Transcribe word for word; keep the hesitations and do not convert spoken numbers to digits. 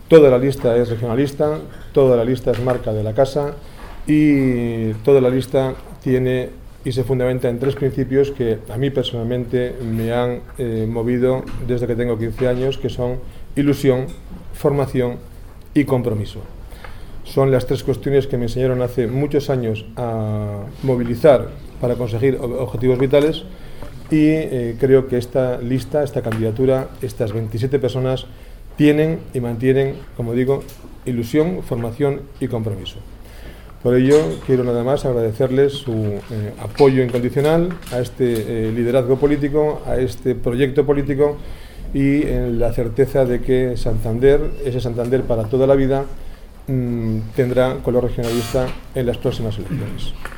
Toda la lista es regionalista, toda la lista es marca de la casa y toda la lista tiene y se fundamenta en tres principios que a mí personalmente me han eh, movido desde que tengo quince años, que son ilusión, formación y compromiso. Son las tres cuestiones que me enseñaron hace muchos años a movilizar para conseguir objetivos vitales y eh, creo que esta lista, esta candidatura, estas veintisiete personas tienen y mantienen, como digo, ilusión, formación y compromiso. Por ello, quiero nada más agradecerles su eh, apoyo incondicional a este eh, liderazgo político, a este proyecto político y en la certeza de que Santander, ese Santander para toda la vida, mmm, tendrá color regionalista en las próximas elecciones.